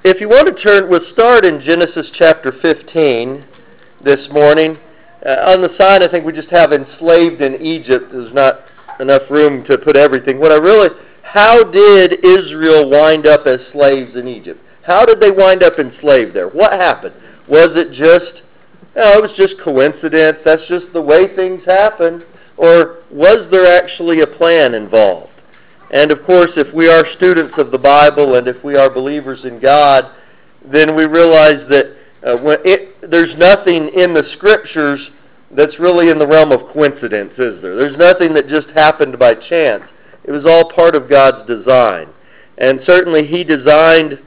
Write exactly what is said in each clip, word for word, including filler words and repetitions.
If you want to turn, we'll start in Genesis chapter fifteen this morning. Uh, on the sign, I think we just have enslaved in Egypt. There's not enough room to put everything. What I really, how did Israel wind up as slaves in Egypt? How did they wind up enslaved there? What happened? Was it just, you know, it was just coincidence? That's just the way things happen? Or was there actually a plan involved? And of course, if we are students of the Bible and if we are believers in God, then we realize that uh, when it, there's nothing in the Scriptures that's really in the realm of coincidence, is there? There's nothing that just happened by chance. It was all part of God's design. And certainly He designed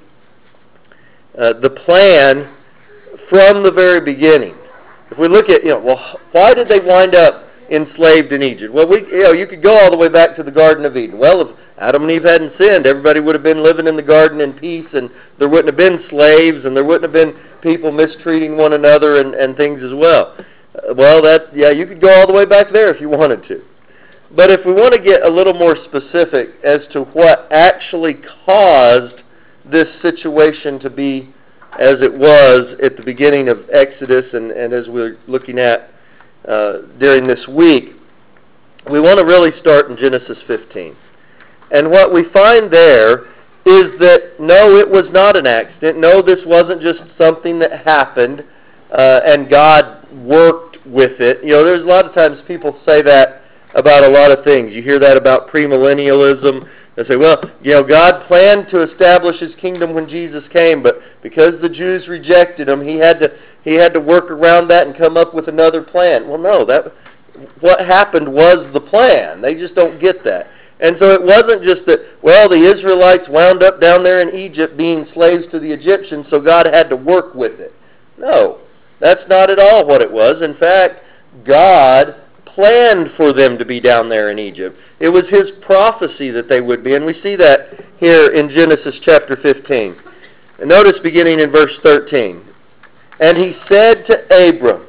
uh, the plan from the very beginning. If we look at, you know, well, why did they wind up enslaved in Egypt? Well, we, you know, you could go all the way back to the Garden of Eden. Well, if Adam and Eve hadn't sinned, everybody would have been living in the garden in peace, and there wouldn't have been slaves, and there wouldn't have been people mistreating one another and, and things as well. Uh, well, that yeah, you could go all the way back there if you wanted to. But if we want to get a little more specific as to what actually caused this situation to be as it was at the beginning of Exodus and, and as we're looking at Uh, during this week, we want to really start in Genesis fifteen. And what we find there is that, no, it was not an accident. No, this wasn't just something that happened uh, and God worked with it. You know, there's a lot of times people say that about a lot of things. You hear that about premillennialism. They say, well, you know, God planned to establish His kingdom when Jesus came, but because the Jews rejected Him, He had to He had to work around that and come up with another plan. Well, no, that what happened was the plan. They just don't get that. And so it wasn't just that, well, the Israelites wound up down there in Egypt being slaves to the Egyptians, so God had to work with it. No, that's not at all what it was. In fact, God planned for them to be down there in Egypt. It was His prophecy that they would be, and we see that here in Genesis chapter fifteen. And notice beginning in verse thirteen. And He said to Abram,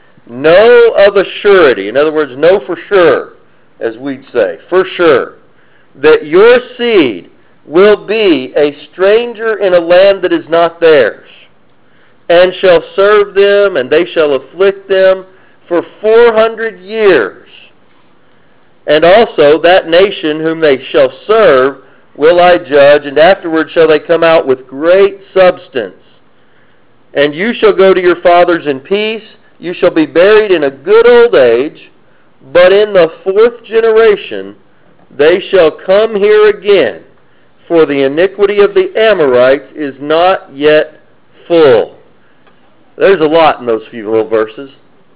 know of a surety, in other words, know for sure, as we'd say, for sure, that your seed will be a stranger in a land that is not theirs, and shall serve them, and they shall afflict them for four hundred years. And also that nation whom they shall serve will I judge, and afterward shall they come out with great substance. And you shall go to your fathers in peace. You shall be buried in a good old age. But in the fourth generation they shall come here again, for the iniquity of the Amorites is not yet full. There's a lot in those few little verses.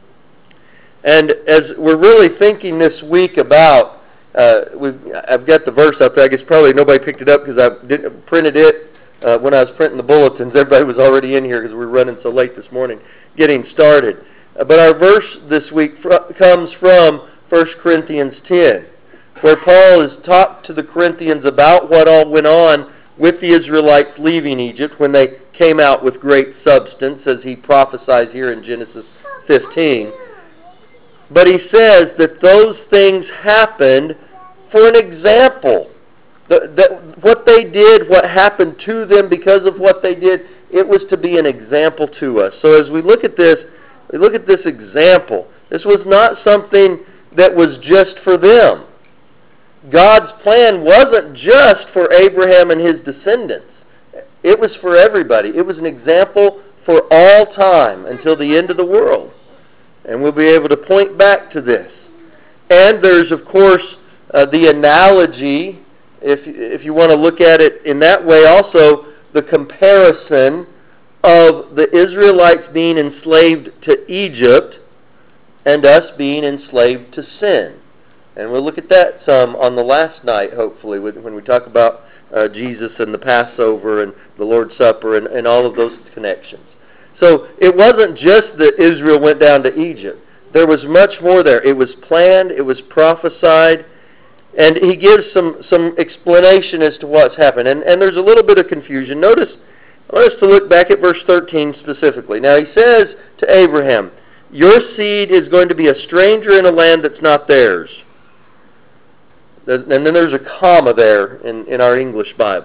And as we're really thinking this week about, uh, we've, I've got the verse up there. I guess probably nobody picked it up because I didn't printed it uh, when I was printing the bulletins. Everybody was already in here because we were running so late this morning getting started. Uh, but our verse this week fr- comes from First Corinthians ten, where Paul has talked to the Corinthians about what all went on with the Israelites leaving Egypt when they came out with great substance, as he prophesies here in Genesis fifteen. But he says that those things happened for an example. The, the, what they did, what happened to them because of what they did, it was to be an example to us. So as we look at this, we look at this example. This was not something that was just for them. God's plan wasn't just for Abraham and his descendants. It was for everybody. It was an example for all time until the end of the world. And we'll be able to point back to this. And there's, of course, uh, the analogy, if, if you want to look at it in that way, also the comparison of the Israelites being enslaved to Egypt and us being enslaved to sin. And we'll look at that some on the last night, hopefully, when we talk about uh, Jesus and the Passover and the Lord's Supper and, and all of those connections. So it wasn't just that Israel went down to Egypt. There was much more there. It was planned. It was prophesied. And he gives some, some explanation as to what's happened. And, and there's a little bit of confusion. Notice, I want us to look back at verse thirteen specifically. Now he says to Abraham, your seed is going to be a stranger in a land that's not theirs. And then there's a comma there in, in our English Bibles.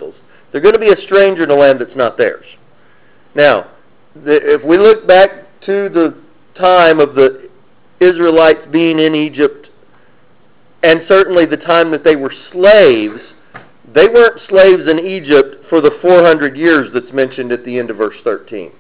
They're going to be a stranger in a land that's not theirs. Now, the, if we look back to the time of the Israelites being in Egypt, and certainly the time that they were slaves, they weren't slaves in Egypt for the four hundred years that's mentioned at the end of verse thirteen.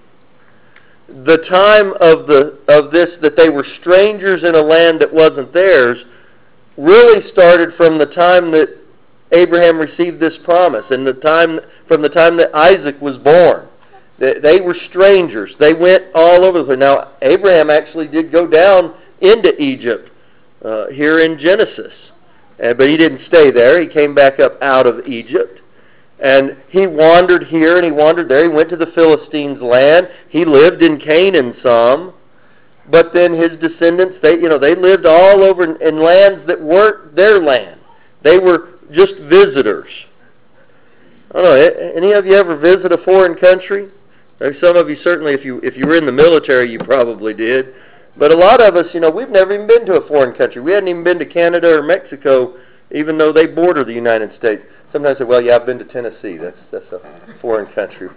The time of the of this, that they were strangers in a land that wasn't theirs, really started from the time that Abraham received this promise, and the time from the time that Isaac was born. They, they were strangers. They went all over the place. Now, Abraham actually did go down into Egypt uh, here in Genesis, uh, but he didn't stay there. He came back up out of Egypt. And he wandered here and he wandered there. He went to the Philistines' land. He lived in Canaan some. But then his descendants, they you know, they lived all over in, in lands that weren't their land. They were just visitors. I don't know, any of you ever visit a foreign country? There's some of you, certainly, if you if you were in the military, you probably did. But a lot of us, you know, we've never even been to a foreign country. We hadn't even been to Canada or Mexico, even though they border the United States. Sometimes I say, well, yeah, I've been to Tennessee. That's that's a foreign country.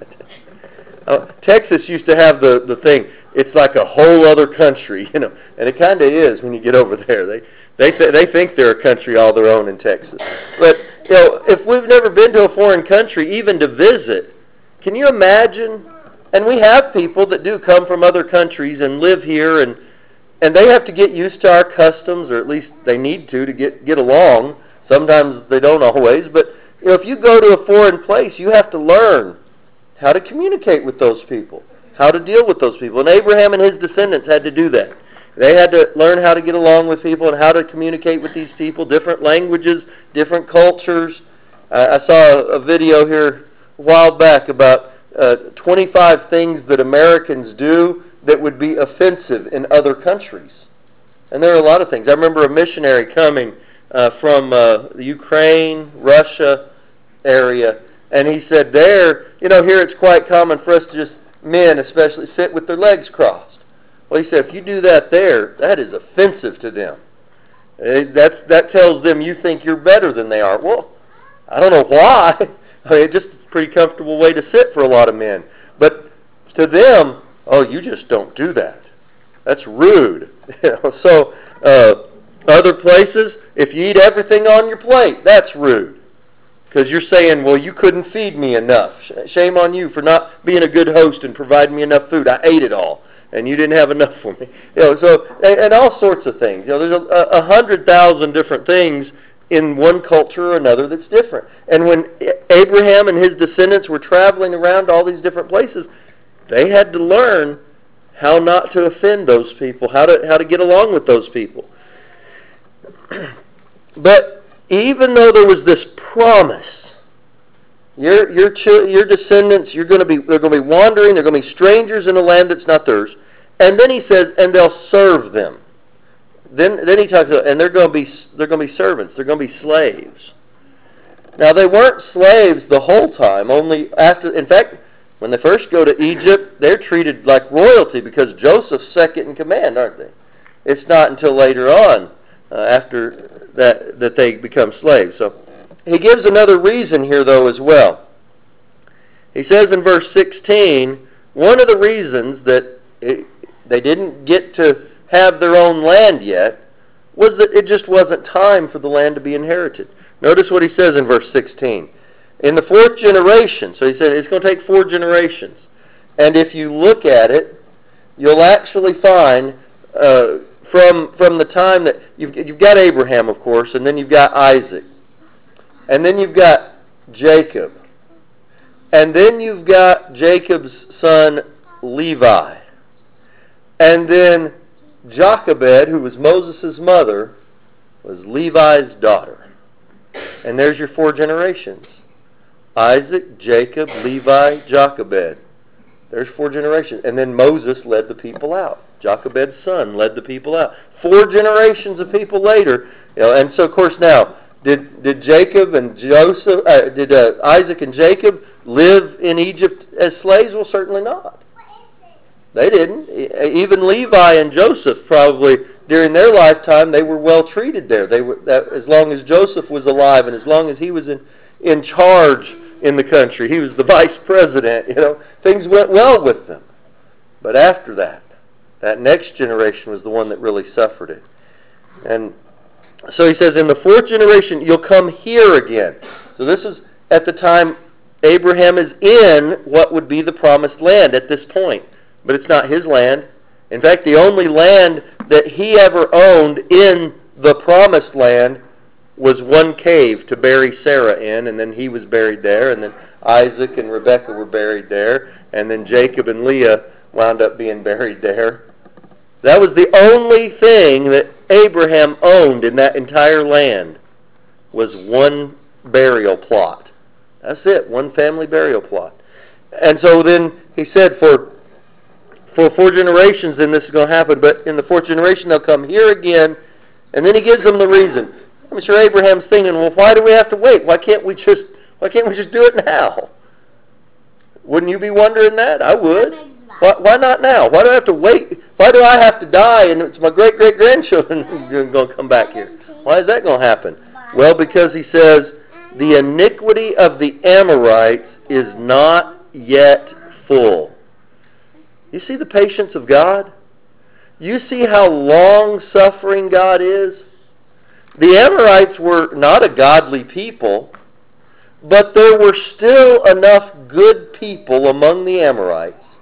uh, Texas used to have the, the thing, it's like a whole other country, you know, and it kind of is when you get over there. They they th- they think they're a country all their own in Texas. But, you know, if we've never been to a foreign country, even to visit, can you imagine? And we have people that do come from other countries and live here, and and they have to get used to our customs, or at least they need to to get, get along. Sometimes they don't always, but you know, if you go to a foreign place, you have to learn how to communicate with those people, how to deal with those people. And Abraham and his descendants had to do that. They had to learn how to get along with people and how to communicate with these people, different languages, different cultures. Uh, I saw a, a video here a while back about uh, twenty-five things that Americans do that would be offensive in other countries. And there are a lot of things. I remember a missionary coming uh, from uh, the Ukraine, Russia area, and he said there, you know, here it's quite common for us to just, men especially, sit with their legs crossed. Well, he said, if you do that there, that is offensive to them. That's, that tells them you think you're better than they are. Well, I don't know why. I mean, it's just a pretty comfortable way to sit for a lot of men. But to them, oh, you just don't do that. That's rude. You know, so uh, other places, if you eat everything on your plate, that's rude. Because you're saying, well, you couldn't feed me enough. Shame on you for not being a good host and providing me enough food. I ate it all, and you didn't have enough for me. You know, so and, and all sorts of things. You know, there's a, a hundred thousand different things in one culture or another that's different. And when Abraham and his descendants were traveling around all these different places, they had to learn how not to offend those people, how to how to get along with those people. But even though there was this promise, your your your descendants, you're going to be they're going to be wandering, they're going to be strangers in a land that's not theirs. And then he says, and they'll serve them. Then then he talks about, and they're going to be they're going to be servants, they're going to be slaves. Now they weren't slaves the whole time, only after. In fact, when they first go to Egypt, they're treated like royalty because Joseph's second in command, aren't they? It's not until later on, uh, after that that they become slaves. So he gives another reason here, though, as well. He says in verse sixteen, one of the reasons that it, they didn't get to have their own land yet was that it just wasn't time for the land to be inherited. Notice what he says in verse sixteen. In the fourth generation, so he said it's going to take four generations. And if you look at it, you'll actually find uh, from from the time that you've, you've got Abraham, of course, and then you've got Isaac. And then you've got Jacob. And then you've got Jacob's son Levi. And then Jochebed, who was Moses' mother, was Levi's daughter. And there's your four generations. Isaac, Jacob, Levi, Jochebed. There's four generations. And then Moses led the people out. Jochebed's son led the people out. Four generations of people later. You know, and so, of course, now, did did Jacob and Joseph, uh, did uh, Isaac and Jacob live in Egypt as slaves? Well, certainly not. They didn't. Even Levi and Joseph probably, during their lifetime, they were well treated there. They were, that, as long as Joseph was alive and as long as he was in, in charge in the country. He was the vice president. You know, things went well with them. But after that, that next generation was the one that really suffered it. And so he says, in the fourth generation, you'll come here again. So this is at the time Abraham is in what would be the promised land at this point. But it's not his land. In fact, the only land that he ever owned in the promised land was one cave to bury Sarah in, and then he was buried there, and then Isaac and Rebekah were buried there, and then Jacob and Leah wound up being buried there. That was the only thing that Abraham owned in that entire land, was one burial plot. That's it, one family burial plot. And so then he said, for for four generations then this is going to happen, but in the fourth generation they'll come here again, and then he gives them the reason. I'm sure Abraham's thinking, well, why do we have to wait? Why can't we just why can't we just do it now? Wouldn't you be wondering that? I would. Why, why not now? Why do I have to wait? Why do I have to die and it's my great-great-grandchildren who are going to come back here? Why is that going to happen? Well, because he says, the iniquity of the Amorites is not yet full. You see the patience of God? You see how long-suffering God is? The Amorites were not a godly people, but there were still enough good people among the Amorites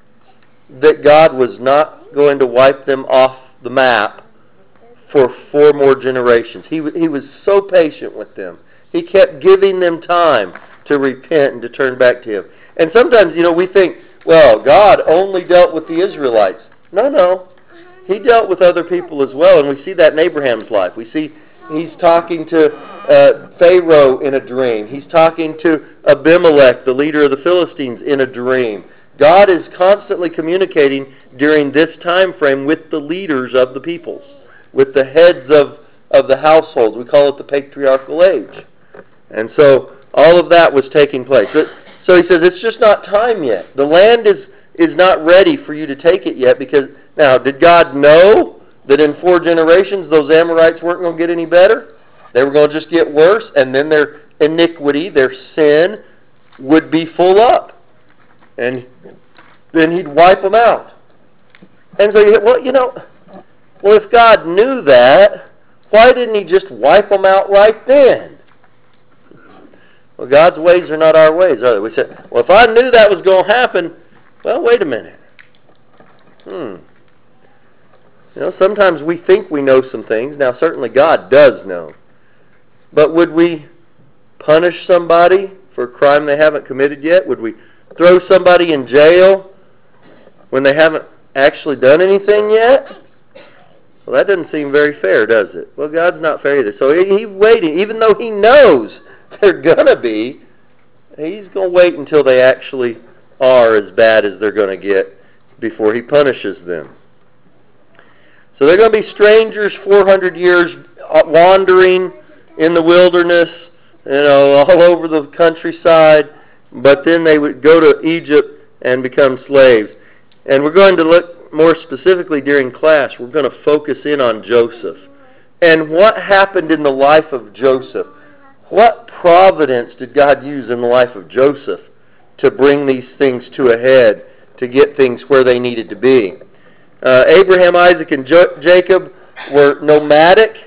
that God was not going to wipe them off the map for four more generations. He, he was so patient with them. He kept giving them time to repent and to turn back to Him. And sometimes, you know, we think, well, God only dealt with the Israelites. No, no. He dealt with other people as well, and we see that in Abraham's life. We see he's talking to uh, Pharaoh in a dream. He's talking to Abimelech, the leader of the Philistines, in a dream. God is constantly communicating during this time frame with the leaders of the peoples, with the heads of, of the households. We call it the patriarchal age. And so all of that was taking place. So he says, it's just not time yet. The land is, is not ready for you to take it yet. Because now, did God know that in four generations those Amorites weren't going to get any better? They were going to just get worse, and then their iniquity, their sin, would be full up. And then He'd wipe them out. And so you well, you know, well, if God knew that, why didn't He just wipe them out right then? Well, God's ways are not our ways, are they? We said, well, if I knew that was going to happen, well, wait a minute. Hmm. You know, sometimes we think we know some things. Now, certainly God does know. But would we punish somebody for a crime they haven't committed yet? Would we throw somebody in jail when they haven't actually done anything yet? Well, that doesn't seem very fair, does it? Well, God's not fair either. So he, he's waiting, even though He knows they're going to be, He's going to wait until they actually are as bad as they're going to get before He punishes them. So they're going to be strangers four hundred years wandering in the wilderness, you know, all over the countryside. But then they would go to Egypt and become slaves. And we're going to look more specifically during class. We're going to focus in on Joseph. And what happened in the life of Joseph? What providence did God use in the life of Joseph to bring these things to a head, to get things where they needed to be? Uh, Abraham, Isaac, and jo- Jacob were nomadic,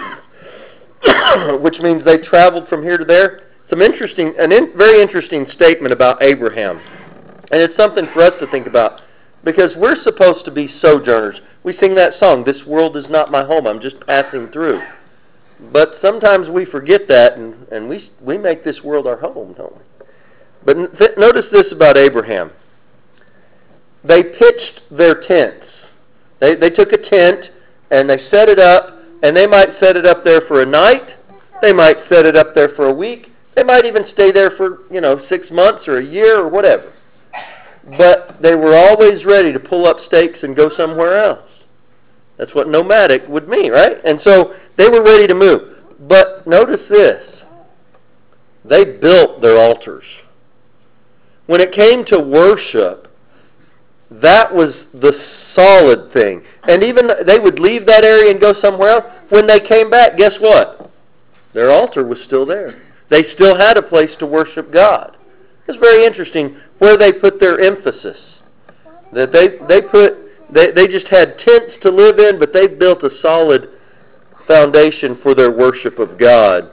which means they traveled from here to there. Some interesting, an in, very interesting statement about Abraham. And it's something for us to think about, because we're supposed to be sojourners. We sing that song, "This world is not my home, I'm just passing through." But sometimes we forget that, and, and we we make this world our home, don't we? But th- notice this about Abraham. They pitched their tents. They, they took a tent, and they set it up, and they might set it up there for a night. They might set it up there for a week. They might even stay there for, you know, six months or a year or whatever. But they were always ready to pull up stakes and go somewhere else. That's what nomadic would mean, right? And so they were ready to move. But notice this. They built their altars. When it came to worship, that was the solid thing. And even they would leave that area and go somewhere else. When they came back, guess what? Their altar was still there. they still had a place to worship God. It's very interesting where they put their emphasis. That they they put they, they just had tents to live in, but they built a solid foundation for their worship of God.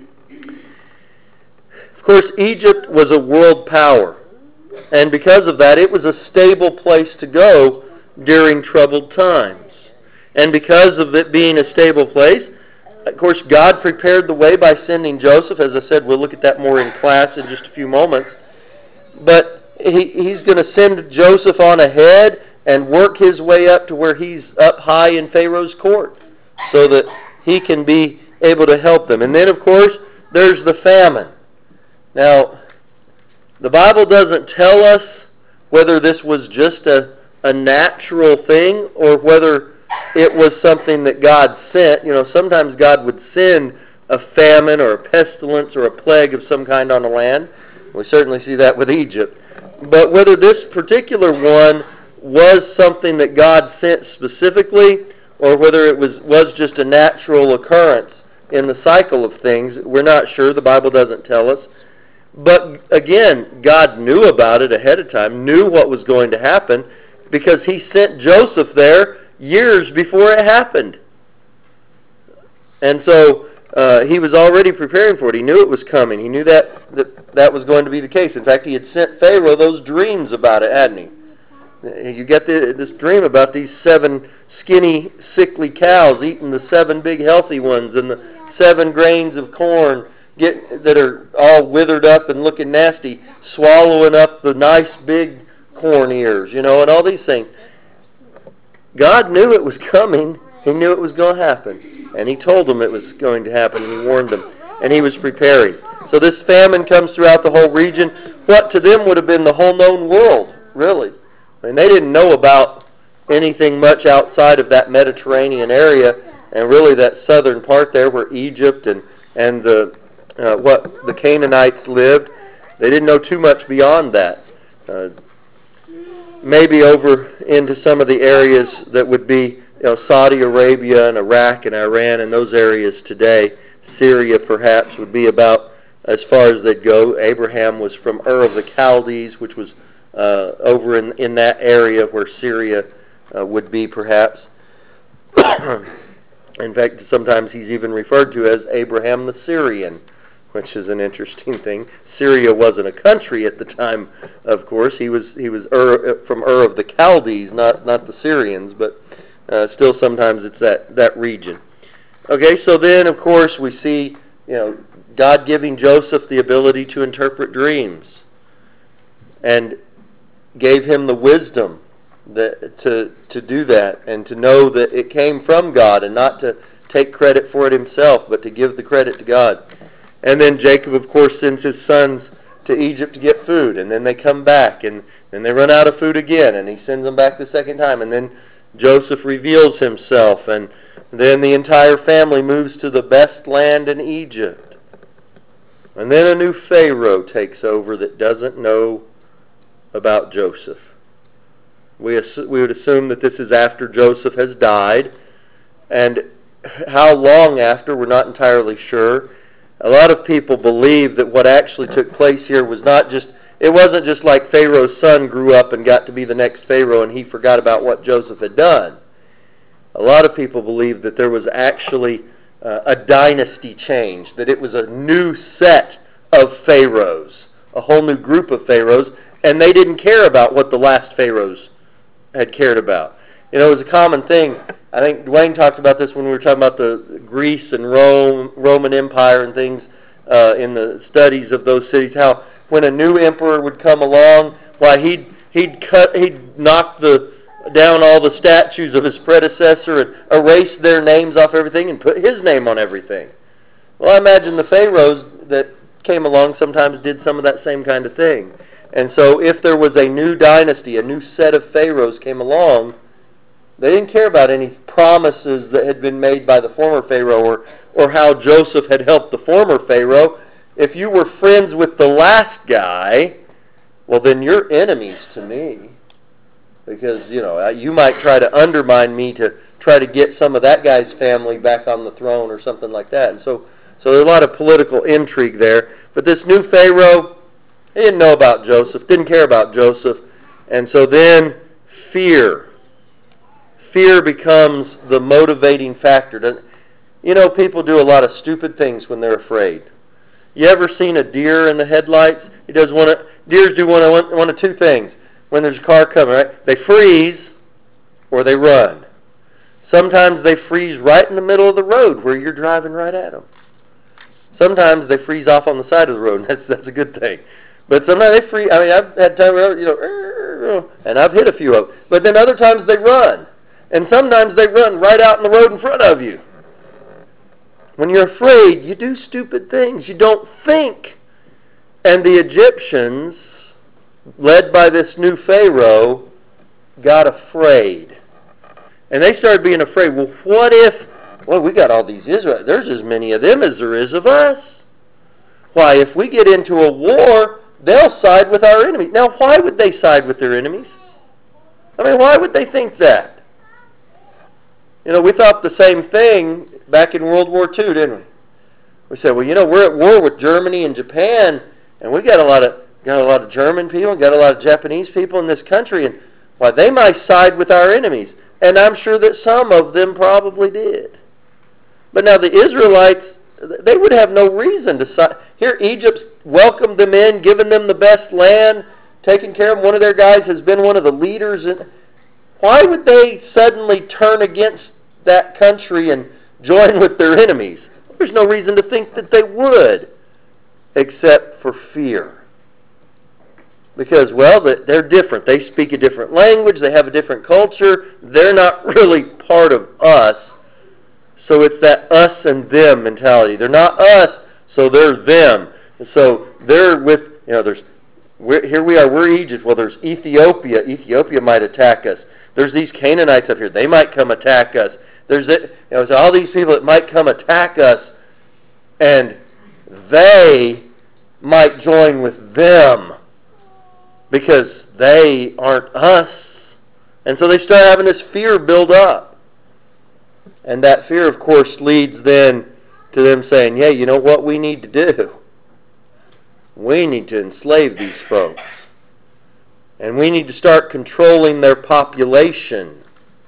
Of course, Egypt was a world power, and because of that, it was a stable place to go during troubled times. And because of it being a stable place, of course, God prepared the way by sending Joseph. As I said, we'll look at that more in class in just a few moments. But he, he's going to send Joseph on ahead and work his way up to where he's up high in Pharaoh's court so that he can be able to help them. And then, of course, there's the famine. Now, the Bible doesn't tell us whether this was just a, a natural thing or whether it was something that God sent. You know, sometimes God would send a famine or a pestilence or a plague of some kind on a land. We certainly see that with Egypt. But whether this particular one was something that God sent specifically or whether it was, was just a natural occurrence in the cycle of things, we're not sure. The Bible doesn't tell us. But again, God knew about it ahead of time, knew what was going to happen, because he sent Joseph there years before it happened. And so uh, he was already preparing for it. He knew it was coming. He knew that, that that was going to be the case. In fact, he had sent Pharaoh those dreams about it, hadn't he? You get the, this dream about these seven skinny, sickly cows eating the seven big healthy ones and the seven grains of corn get that are all withered up and looking nasty, swallowing up the nice big corn ears, you know, and all these things. God knew it was coming. He knew it was going to happen. And he told them it was going to happen, and he warned them. And he was preparing. So this famine comes throughout the whole region. What to them would have been the whole known world, really. I mean, they didn't know about anything much outside of that Mediterranean area, and really that southern part there where Egypt and, and the uh, what the Canaanites lived. They didn't know too much beyond that. Uh, maybe over into some of the areas that would be, you know, Saudi Arabia and Iraq and Iran and those areas today. Syria perhaps would be about as far as they'd go. Abraham was from Ur of the Chaldees, which was uh, over in, in that area where Syria uh, would be perhaps. In fact, sometimes he's even referred to as Abraham the Syrian, which is an interesting thing. Syria wasn't a country at the time, of course. He was he was Ur, from Ur of the Chaldees, not not the Syrians, but uh, still sometimes it's that, that region. Okay, so then, of course, we see, you know, God giving Joseph the ability to interpret dreams and gave him the wisdom that, to, to do that and to know that it came from God and not to take credit for it himself, but to give the credit to God. And then Jacob, of course, sends his sons to Egypt to get food, and then they come back, and then they run out of food again, and he sends them back the second time, and then Joseph reveals himself, and then the entire family moves to the best land in Egypt. And then a new Pharaoh takes over that doesn't know about Joseph. We, assu- we would assume that this is after Joseph has died, and how long after, we're not entirely sure. A lot of people believe that what actually took place here was not just, it wasn't just like Pharaoh's son grew up and got to be the next Pharaoh and he forgot about what Joseph had done. A lot of people believe that there was actually uh, a dynasty change, that it was a new set of pharaohs, a whole new group of pharaohs, and they didn't care about what the last pharaohs had cared about. You know, it was a common thing. I think Dwayne talked about this when we were talking about the Greece and Rome, Roman Empire and things uh, in the studies of those cities, how when a new emperor would come along, why he'd he'd cut he'd knock the down all the statues of his predecessor and erase their names off everything and put his name on everything. Well, I imagine the pharaohs that came along sometimes did some of that same kind of thing. And so if there was a new dynasty, a new set of pharaohs came along, they didn't care about any promises that had been made by the former Pharaoh or, or how Joseph had helped the former Pharaoh. If you were friends with the last guy, well, then you're enemies to me. Because, you know, you might try to undermine me to try to get some of that guy's family back on the throne or something like that. And so So there's a lot of political intrigue there. But this new Pharaoh, he didn't know about Joseph, didn't care about Joseph. And so then fear. Fear becomes the motivating factor. You know, people do a lot of stupid things when they're afraid. You ever seen a deer in the headlights? He does one of, deers do one of, one of two things. When there's a car coming, right? They freeze or they run. Sometimes they freeze right in the middle of the road where you're driving right at them. Sometimes they freeze off on the side of the road, and that's that's a good thing. But sometimes they freeze. I mean, I've had time where, you know, and I've hit a few of them. But then other times they run, and sometimes they run right out in the road in front of you. When you're afraid, you do stupid things. You don't think. And the Egyptians, led by this new Pharaoh, got afraid. And they started being afraid. Well, what if, well, we got all these Israelites. There's as many of them as there is of us. Why, if we get into a war, they'll side with our enemies. Now, why would they side with their enemies? I mean, why would they think that? You know, we thought the same thing back in World War Two, didn't we? We said, well, you know, we're at war with Germany and Japan, and we got a lot of got a lot of German people, got a lot of Japanese people in this country, and why, they might side with our enemies. And I'm sure that some of them probably did. But now the Israelites, they would have no reason to side. Here, Egypt's welcomed them in, given them the best land, taken care of them. One of their guys has been one of the leaders. In, why would they suddenly turn against that country and join with their enemies? There's no reason to think that they would, except for fear. Because, well, they're different. They speak a different language. They have a different culture. They're not really part of us. So it's that us and them mentality. They're not us, so they're them. And so they're with, you know, there's, we're, here we are, we're Egypt. Well, there's Ethiopia. Ethiopia might attack us. There's these Canaanites up here. They might come attack us. There's, you know, there's all these people that might come attack us, and they might join with them, because they aren't us. And so they start having this fear build up. And that fear, of course, leads then to them saying, yeah, you know what we need to do? We need to enslave these folks. And we need to start controlling their population.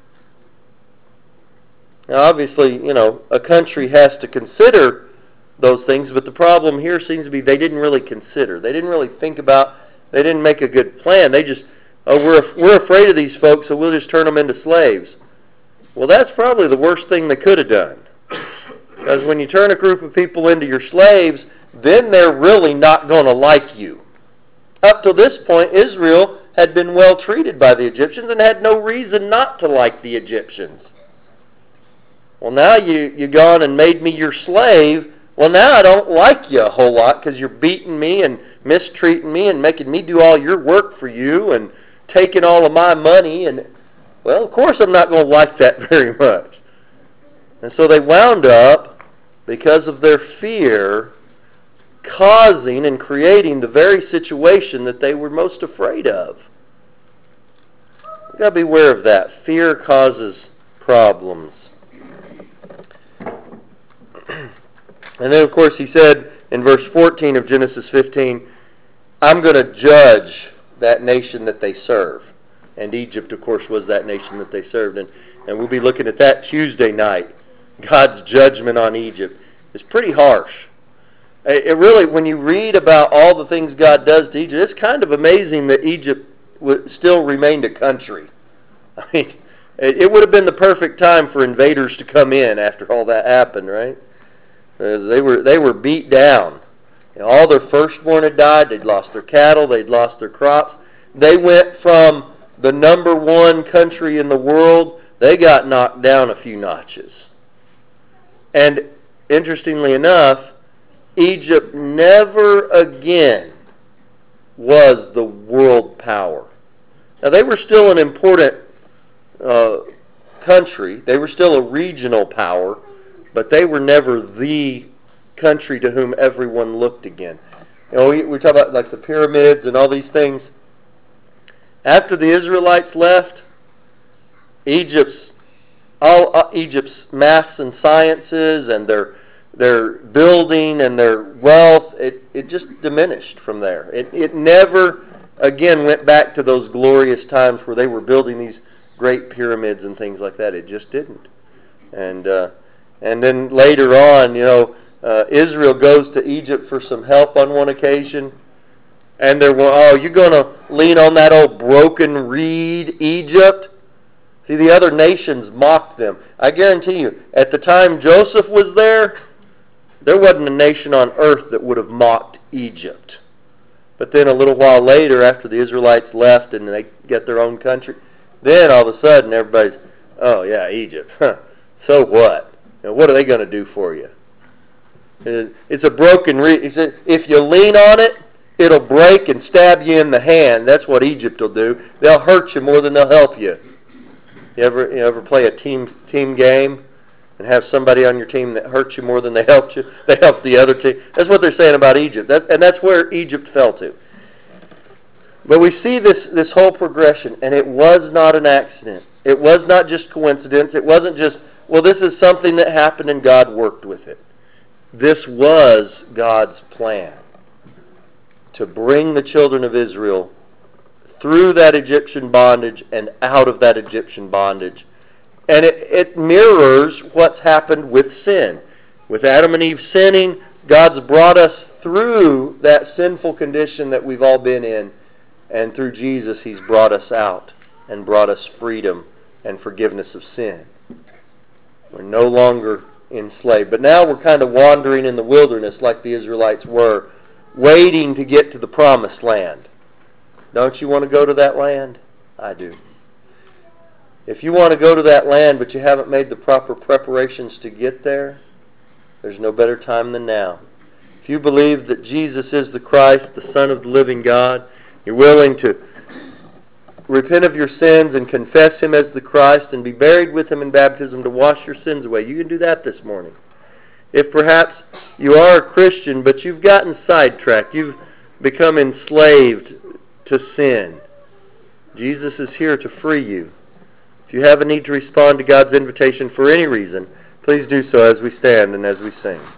Now, obviously, you know, a country has to consider those things, but the problem here seems to be they didn't really consider. They didn't really think about. They didn't make a good plan. They just, oh, we're we're afraid of these folks, so we'll just turn them into slaves. Well, that's probably the worst thing they could have done. Because when you turn a group of people into your slaves, then they're really not going to like you. Up to this point, Israel had been well treated by the Egyptians and had no reason not to like the Egyptians. Well, now you, you gone and made me your slave. Well, now I don't like you a whole lot because you're beating me and mistreating me and making me do all your work for you and taking all of my money. And, well, of course I'm not going to like that very much. And so they wound up, because of their fear, causing and creating the very situation that they were most afraid of. You've got to be aware of that. Fear causes problems. And then, of course, he said in verse fourteen of Genesis fifteen, I'm going to judge that nation that they serve. And Egypt, of course, was that nation that they served. And, and we'll be looking at that Tuesday night. God's judgment on Egypt is pretty harsh. It really, when you read about all the things God does to Egypt, it's kind of amazing that Egypt still remained a country. I mean, it would have been the perfect time for invaders to come in after all that happened, right? They were they were beat down. You know, all their firstborn had died. They'd lost their cattle. They'd lost their crops. They went from the number one country in the world. They got knocked down a few notches. And interestingly enough, Egypt never again was the world power. Now, they were still an important uh, country. They were still a regional power. But they were never the country to whom everyone looked again. You know, we, we talk about like the pyramids and all these things. After the Israelites left, Egypt's all uh, Egypt's maths and sciences and their their building and their wealth, it, it just diminished from there. It, it never, again, went back to those glorious times where they were building these great pyramids and things like that. It just didn't. And uh, and then later on, you know, uh, Israel goes to Egypt for some help on one occasion. And they're, oh, you're going to lean on that old broken reed, Egypt? See, the other nations mocked them. I guarantee you, at the time Joseph was there, there wasn't a nation on earth that would have mocked Egypt. But then a little while later, after the Israelites left and they get their own country, then all of a sudden everybody's, oh yeah, Egypt. Huh. So what? You know, what are they going to do for you? It's a broken reed. He said, if you lean on it, it'll break and stab you in the hand. That's what Egypt will do. They'll hurt you more than they'll help you. You ever you ever play a team team game and have somebody on your team that hurts you more than they helped you? They help the other team. That's what they're saying about Egypt. That, and that's where Egypt fell to. But we see this, this whole progression, and it was not an accident. It was not just coincidence. It wasn't just, well, this is something that happened and God worked with it. This was God's plan, to bring the children of Israel through that Egyptian bondage and out of that Egyptian bondage. And it, it mirrors what's happened with sin. With Adam and Eve sinning, God's brought us through that sinful condition that we've all been in. And through Jesus, He's brought us out and brought us freedom and forgiveness of sin. We're no longer enslaved. But now we're kind of wandering in the wilderness like the Israelites were, waiting to get to the promised land. Don't you want to go to that land? I do. If you want to go to that land but you haven't made the proper preparations to get there, there's no better time than now. If you believe that Jesus is the Christ, the Son of the living God, you're willing to repent of your sins and confess Him as the Christ and be buried with Him in baptism to wash your sins away, you can do that this morning. If perhaps you are a Christian, but you've gotten sidetracked, you've become enslaved to sin, Jesus is here to free you. If you have a need to respond to God's invitation for any reason, please do so as we stand and as we sing.